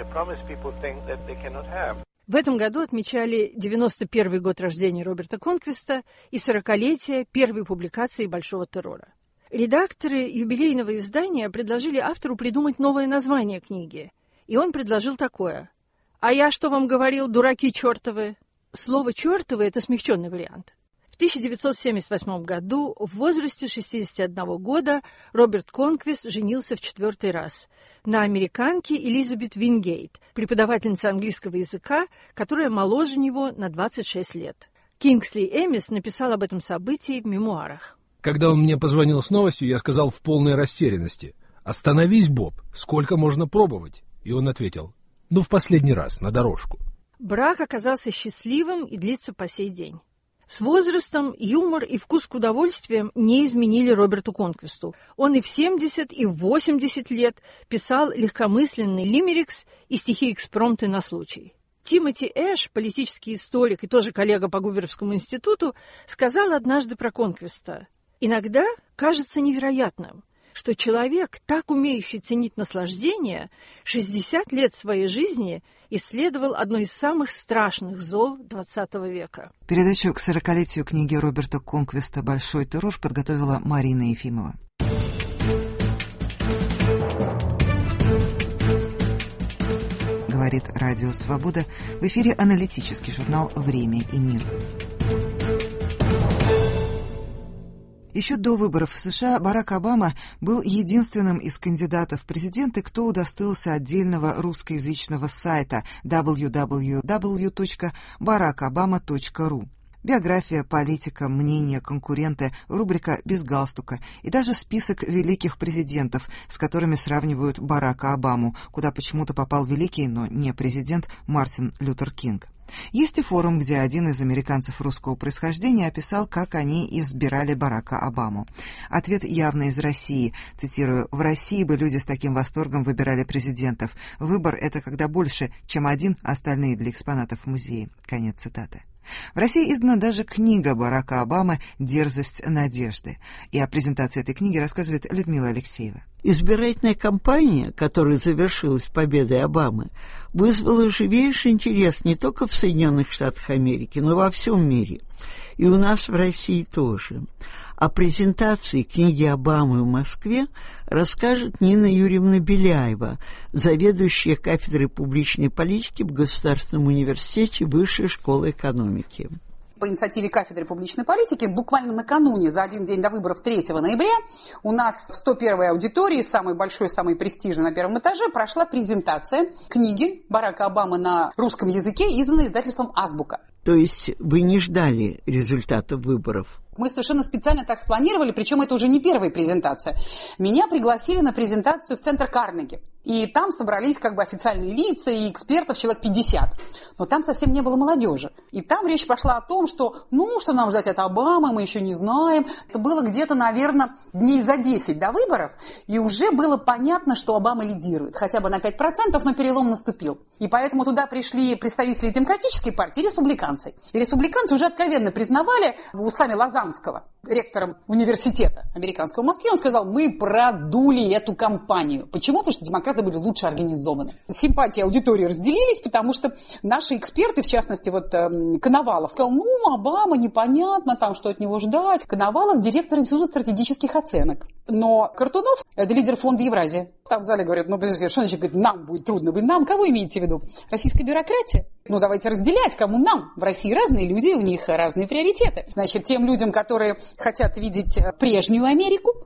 В этом году отмечали девяносто первый год рождения Роберта Конквиста и сорокалетие первой публикации «Большого террора». Редакторы юбилейного издания предложили автору придумать новое название книги, и он предложил такое. «А я что вам говорил, дураки чертовы?» Слово «чертовы» — это смягченный вариант. В тысяча девятьсот семьдесят восьмом году в возрасте шестидесяти одного года Роберт Конквист женился в четвертый раз на американке Элизабет Вингейт, преподавательнице английского языка, которая моложе него на двадцать шесть лет. Кингсли Эмис написал об этом событии в мемуарах. Когда он мне позвонил с новостью, я сказал в полной растерянности: «Остановись, Боб, сколько можно пробовать?» И он ответил: «Ну, в последний раз, на дорожку». Брак оказался счастливым и длится по сей день. С возрастом юмор и вкус к удовольствиям не изменили Роберту Конквисту. Он и в семьдесят, и в восемьдесят лет писал легкомысленный лимерикс и стихи-экспромты на случай. Тимоти Эш, политический историк и тоже коллега по Гуверовскому институту, сказал однажды про Конквиста: «Иногда кажется невероятным, что человек, так умеющий ценить наслаждение, шестьдесят лет своей жизни исследовал одно из самых страшных зол двадцатого века». Передачу к сорокалетию книги Роберта Конквиста «Большой террор» подготовила Марина Ефимова. Говорит Радио Свобода. В эфире аналитический журнал «Время и мир». Еще до выборов в США Барак Обама был единственным из кандидатов в президенты, кто удостоился отдельного русскоязычного сайта дабл ю дабл ю дабл ю точка барак обама точка ру. Биография политика, мнения, конкуренты, рубрика «Без галстука» и даже список великих президентов, с которыми сравнивают Барака Обаму, куда почему-то попал великий, но не президент, Мартин Лютер Кинг. Есть и форум, где один из американцев русского происхождения описал, как они избирали Барака Обаму. Ответ явно из России. Цитирую: «В России бы люди с таким восторгом выбирали президентов. Выбор — это когда больше, чем один, остальные для экспонатов в музее». Конец цитаты. В России издана даже книга Барака Обамы «Дерзость надежды». И о презентации этой книги рассказывает Людмила Алексеева. Избирательная кампания, которая завершилась победой Обамы, вызвала живейший интерес не только в Соединенных Штатах Америки, но и во всем мире. И у нас в России тоже. О презентации книги Обамы в Москве расскажет Нина Юрьевна Беляева, заведующая кафедрой публичной политики в Государственном университете Высшей школы экономики. По инициативе кафедры публичной политики буквально накануне, за один день до выборов третьего ноября, у нас в сто первой аудитории, самой большой, самой престижной на первом этаже, прошла презентация книги Барака Обамы на русском языке, изданной издательством «Азбука». То есть вы не ждали результатов выборов? Мы совершенно специально так спланировали, причем это уже не первая презентация. Меня пригласили на презентацию в центр Карнеги. И там собрались как бы официальные лица и экспертов, человек пятьдесят. Но там совсем не было молодежи. И там речь пошла о том, что, ну, что нам ждать от Обамы, мы еще не знаем. Это было где-то, наверное, дней за десять до выборов. И уже было понятно, что Обама лидирует. Хотя бы на пять процентов, но перелом наступил. И поэтому туда пришли представители демократической партии и республиканцы. И республиканцы уже откровенно признавали устами Лозанского, ректором университета американского в Москве, он сказал: мы продули эту кампанию. Почему? Потому что демократы были лучше организованы. Симпатии аудитории разделились, потому что наши эксперты, в частности, вот э, Коновалов, сказал: ну, Обама, непонятно, там, что от него ждать. Коновалов — директор Института стратегических оценок. Но Картунов — это лидер фонда Евразия. Там в зале говорят: ну, что значит, говорит, нам будет трудно. Вы нам кого имеете в виду? Российская бюрократия? Ну, давайте разделять, кому нам. В России разные люди, у них разные приоритеты. Значит, тем людям, которые хотят видеть прежнюю Америку,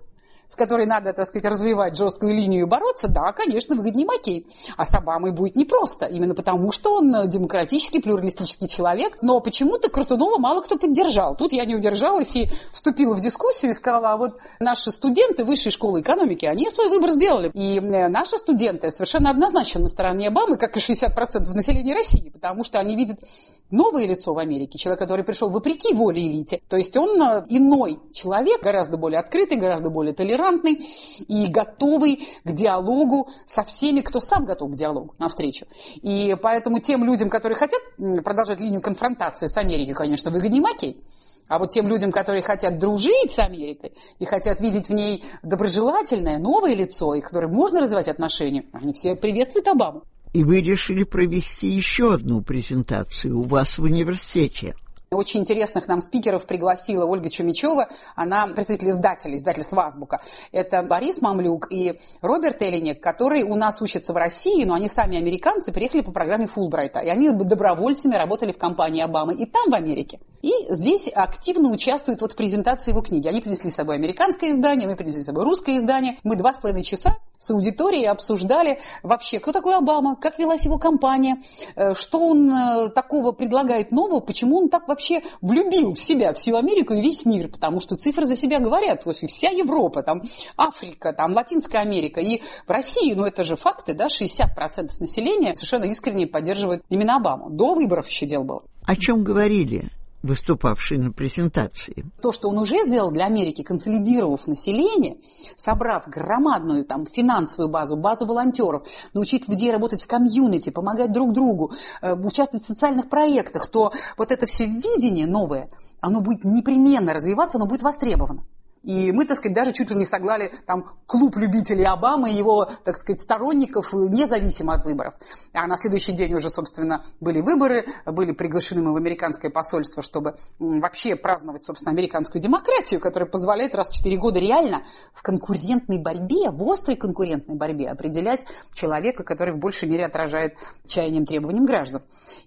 с которой надо, так сказать, развивать жесткую линию и бороться, да, конечно, выгоднее Маккейн. А с Обамой будет непросто, именно потому, что он демократический, плюралистический человек, но почему-то Крутунова мало кто поддержал. Тут я не удержалась и вступила в дискуссию и сказала, а вот наши студенты высшей школы экономики, они свой выбор сделали. И наши студенты совершенно однозначно на стороне Обамы, как и шестьдесят процентов населения России, потому что они видят новое лицо в Америке, человек, который пришел вопреки воле элите. То есть он иной человек, гораздо более открытый, гораздо более толерантный и готовый к диалогу со всеми, кто сам готов к диалогу, навстречу. И поэтому тем людям, которые хотят продолжать линию конфронтации с Америкой, конечно, выгоднее Маккейн. А вот тем людям, которые хотят дружить с Америкой и хотят видеть в ней доброжелательное, новое лицо, и которые можно развивать отношения, они все приветствуют Обаму. И вы решили провести еще одну презентацию у вас в университете. Очень интересных нам спикеров пригласила Ольга Чумичева, она представитель издателя, издательства «Азбука». Это Борис Мамлюк и Роберт Эллиник, которые у нас учатся в России, но они сами американцы, приехали по программе Фулбрайта, и они добровольцами работали в компании Обамы и там, в Америке. И здесь активно участвуют вот в презентации его книги. Они принесли с собой американское издание, мы принесли с собой русское издание. Мы два с половиной часа с аудиторией обсуждали вообще, кто такой Обама, как велась его кампания, что он такого предлагает нового, почему он так вообще влюбил в себя всю Америку и весь мир, потому что цифры за себя говорят. То есть вся Европа, там, Африка, там, Латинская Америка и в России, ну это же факты, да, шестьдесят процентов населения совершенно искренне поддерживают именно Обаму. До выборов еще дело было. О чем говорили выступавшие на презентации? То, что он уже сделал для Америки, консолидировав население, собрав громадную там финансовую базу, базу волонтеров, научить людей работать в комьюнити, помогать друг другу, э, участвовать в социальных проектах, то вот это все видение новое, оно будет непременно развиваться, оно будет востребовано. И мы, так сказать, даже чуть ли не создали там клуб любителей Обамы и его, так сказать, сторонников, независимо от выборов. А на следующий день уже, собственно, были выборы, были приглашены мы в американское посольство, чтобы вообще праздновать, собственно, американскую демократию, которая позволяет раз в четыре года реально в конкурентной борьбе, в острой конкурентной борьбе определять человека, который в большей мере отражает чаяниям, требованиям граждан.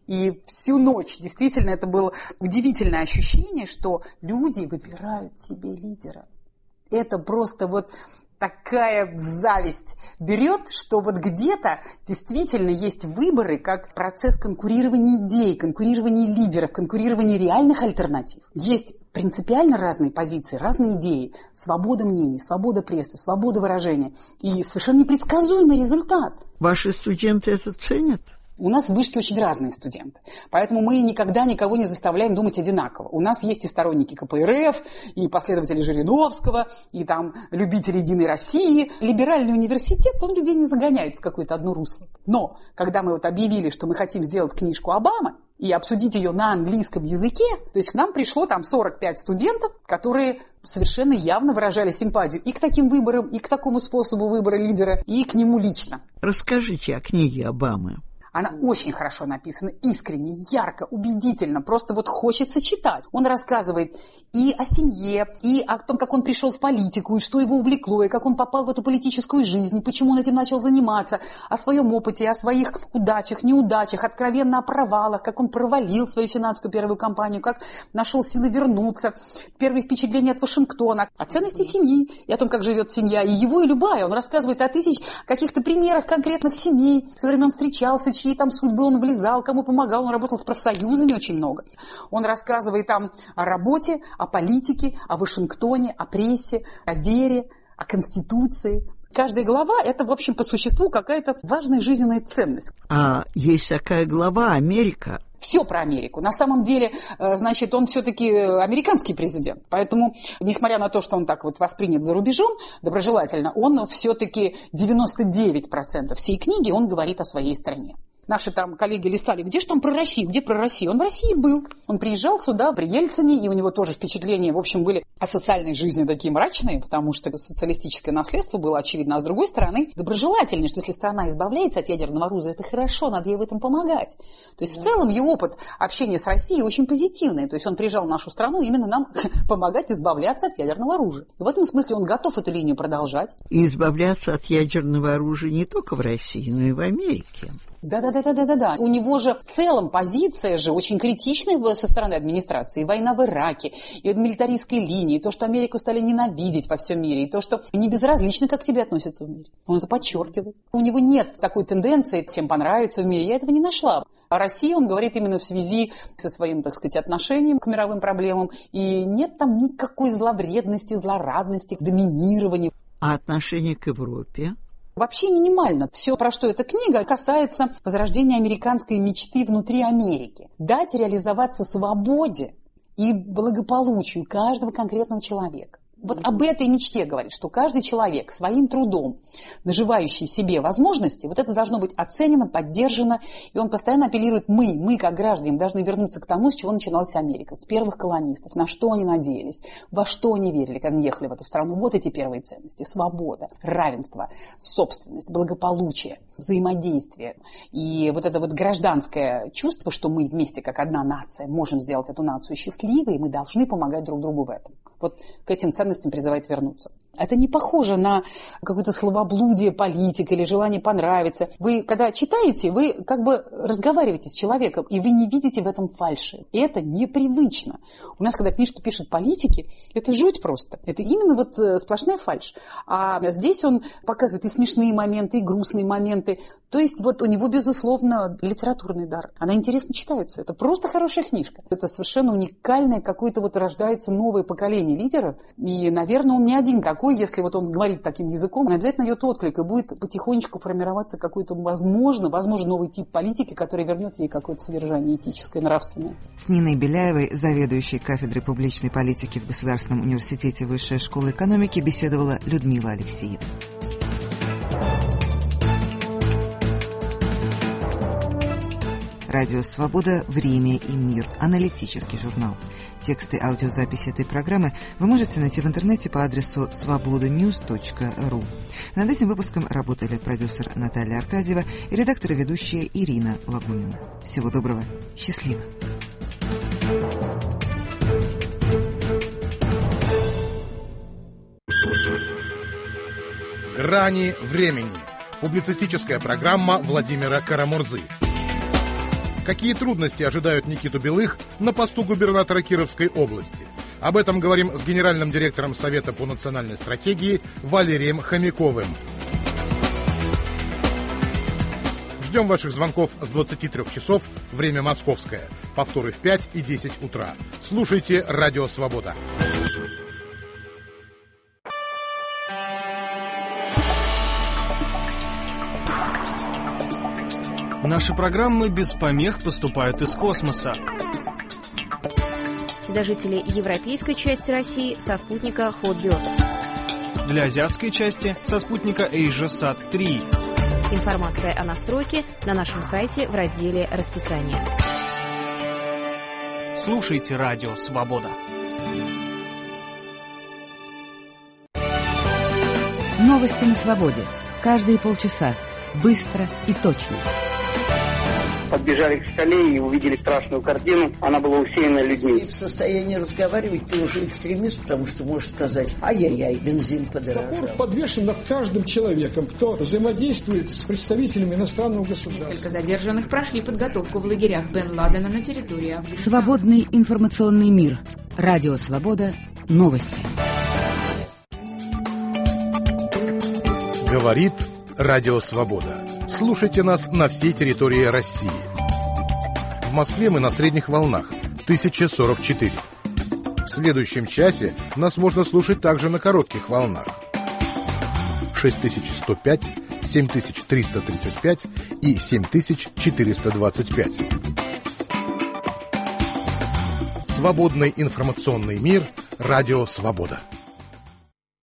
И всю ночь действительно это было удивительное ощущение, что люди выбирают себе лидера. Это просто вот такая зависть берет, что вот где-то действительно есть выборы как процесс конкурирования идей, конкурирования лидеров, конкурирования реальных альтернатив. Есть принципиально разные позиции, разные идеи, свобода мнений, свобода прессы, свобода выражения и совершенно непредсказуемый результат. Ваши студенты это ценят? У нас в вышке очень разные студенты, поэтому мы никогда никого не заставляем думать одинаково. У нас есть и сторонники ка пэ эр эф, и последователи Жириновского, и там любители Единой России. Либеральный университет, он людей не загоняет в какое-то одно русло. Но когда мы вот объявили, что мы хотим сделать книжку Обамы и обсудить ее на английском языке, то есть к нам пришло там сорок пять студентов, которые совершенно явно выражали симпатию и к таким выборам, и к такому способу выбора лидера, и к нему лично. Расскажите о книге Обамы. Она очень хорошо написана, искренне, ярко, убедительно, просто вот хочется читать. Он рассказывает и о семье, и о том, как он пришел в политику, и что его увлекло, и как он попал в эту политическую жизнь, и почему он этим начал заниматься, о своем опыте, о своих удачах, неудачах, откровенно о провалах, как он провалил свою сенатскую первую кампанию, как нашел силы вернуться, первые впечатления от Вашингтона, о ценности семьи, и о том, как живет семья, и его, и любая. Он рассказывает о тысяч каких-то примерах конкретных семей, с которыми он встречался, чьи там судьбы он влезал, кому помогал, он работал с профсоюзами очень много. Он рассказывает там о работе, о политике, о Вашингтоне, о прессе, о вере, о Конституции. Каждая глава – это, в общем, по существу какая-то важная жизненная ценность. А есть такая глава «Америка». Все про Америку. На самом деле, значит, он все-таки американский президент. Поэтому, несмотря на то, что он так вот воспринят за рубежом доброжелательно, он все-таки девяносто девять процентов всей книги он говорит о своей стране. Наши там коллеги листали, где же там про Россию, где про Россию? Он в России был. Он приезжал сюда при Ельцине, и у него тоже впечатления, в общем, были о социальной жизни такие мрачные, потому что социалистическое наследство было очевидно. А с другой стороны, доброжелательное, что если страна избавляется от ядерного оружия, это хорошо, надо ей в этом помогать. То есть да. В целом его опыт общения с Россией очень позитивный. То есть он приезжал в нашу страну именно нам помогать избавляться от ядерного оружия. И в этом смысле он готов эту линию продолжать. И избавляться от ядерного оружия не только в России, но и в Америке. Да-да-да. Да-да-да-да-да. У него же в целом позиция же очень критичная была со стороны администрации. И война в Ираке, и милитаристской линии, и то, что Америку стали ненавидеть во всем мире, и то, что не безразлично, как к тебе относятся в мире. Он это подчеркивает. У него нет такой тенденции, всем понравится в мире. Я этого не нашла. О России он говорит именно в связи со своим, так сказать, отношением к мировым проблемам. И нет там никакой зловредности, злорадности, доминирования. А отношение к Европе? Вообще минимально. Все, про что эта книга, касается возрождения американской мечты внутри Америки. Дать реализоваться свободе и благополучию каждого конкретного человека. Вот об этой мечте говорит, что каждый человек своим трудом, наживающий себе возможности, вот это должно быть оценено, поддержано, и он постоянно апеллирует: мы, мы как граждане должны вернуться к тому, с чего начиналась Америка, с первых колонистов, на что они надеялись, во что они верили, когда они ехали в эту страну. Вот эти первые ценности: свобода, равенство, собственность, благополучие, взаимодействие. И вот это вот гражданское чувство, что мы вместе как одна нация можем сделать эту нацию счастливой, и мы должны помогать друг другу в этом. Вот к этим ценностям призывает вернуться. Это не похоже на какое-то словоблудие политика или желание понравиться. Вы, когда читаете, вы как бы разговариваете с человеком, и вы не видите в этом фальши. И это непривычно. У нас, когда книжки пишут политики, это жуть просто. Это именно вот сплошная фальшь. А здесь он показывает и смешные моменты, и грустные моменты. То есть вот у него, безусловно, литературный дар. Она интересно читается. Это просто хорошая книжка. Это совершенно уникальное, какое-то вот рождается новое поколение лидеров. И, наверное, он не один такой. Если вот он говорит таким языком, он обязательно найдет отклик, и будет потихонечку формироваться какой-то, возможно, возможно, новый тип политики, который вернет ей какое-то содержание этическое, нравственное. С Ниной Беляевой, заведующей кафедрой публичной политики в Государственном университете Высшей школы экономики, беседовала Людмила Алексеева. Радио «Свобода. Время и мир». Аналитический журнал. Тексты аудиозаписи этой программы вы можете найти в интернете по адресу свобода ньюс точка ру. Над этим выпуском работали продюсер Наталья Аркадьева и редактор и ведущая Ирина Лагунина. Всего доброго. Счастливо. «Грани времени». Публицистическая программа Владимира Карамурзы. Какие трудности ожидают Никиту Белых на посту губернатора Кировской области? Об этом говорим с генеральным директором Совета по национальной стратегии Валерием Хомяковым. Ждем ваших звонков с двадцати трёх часов, время московское. Повторы в пять и десять утра. Слушайте «Радио Свобода». Наши программы без помех поступают из космоса. Для жителей европейской части России со спутника Hotbird. Для азиатской части со спутника AsiaSat три. Информация о настройке на нашем сайте в разделе «Расписание». Слушайте «Радио Свобода». Новости на свободе. Каждые полчаса. Быстро и точно. Подбежали к скале и увидели страшную картину. Она была усеяна людьми. Если ты в состоянии разговаривать, ты уже экстремист, потому что можешь сказать: ай-яй-яй, бензин подорожал. Топор подвешен над каждым человеком, кто взаимодействует с представителями иностранного государства. Несколько задержанных прошли подготовку в лагерях Бен Ладена на территории Афганистана. Свободный информационный мир. Радио Свобода. Новости. Говорит Радио Свобода. Слушайте нас на всей территории России. В Москве мы на средних волнах тысяча сорок четыре. В следующем часе нас можно слушать также на коротких волнах шесть тысяч сто пять, семь тысяч триста тридцать пять и семь тысяч четыреста двадцать пять. Свободный информационный мир. Радио Свобода.